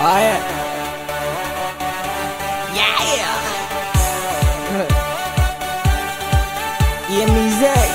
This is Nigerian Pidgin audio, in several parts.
yeah. Yeah. EMZ.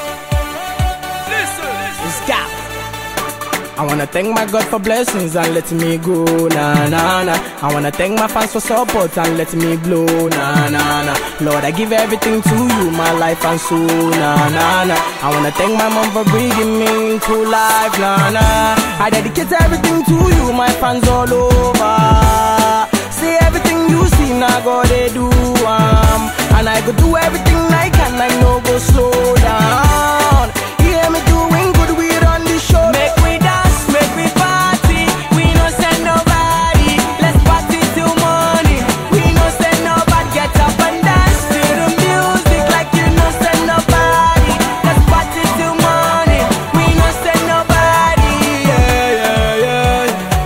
Let's go. I wanna thank my God for blessings and letting me go, nah, nah, nah. I wanna thank my fans for support and letting me blow, nah, nah, nah. Lord, I give everything to you, my life and soul, nah, nah, nah. I wanna thank my mom for bringing me to life, nah, nah. I dedicate everything to you, my fans all over. See everything you see, now God they do, and I go do everything I can, I no go slow down. Hear me doing good, we run the show. Make we dance, make we party. We no send nobody. Let's party till morning. We no send nobody. Get up and dance to the music like you no send nobody. Let's party till morning. We no send nobody. Yeah, yeah, yeah.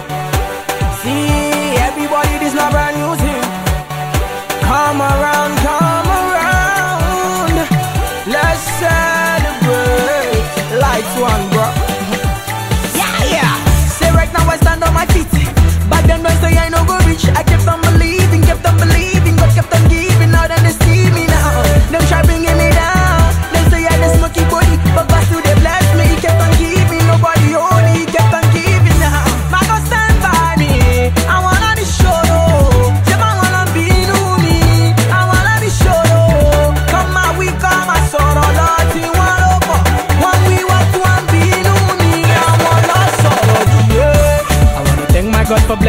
See everybody, this not brand new thing. Come around, come around. Let's celebrate. Lights one, bro. Yeah. Say right now I stand on my feet. Back then when say I no go reach, I kept on believing, God kept on giving. Now then they see me now. Them try bringing me down. Them say I the smoky body, but God still they bless me. He kept on giving, nobody hold it. He kept on giving now. My God stand by me. I wanna be sure. Say I wanna be new me. I wanna be sure. Come on, we come a sorrow, Lord, you want over. One we want to be new me. I wanna sorrow, yeah. I wanna thank my God for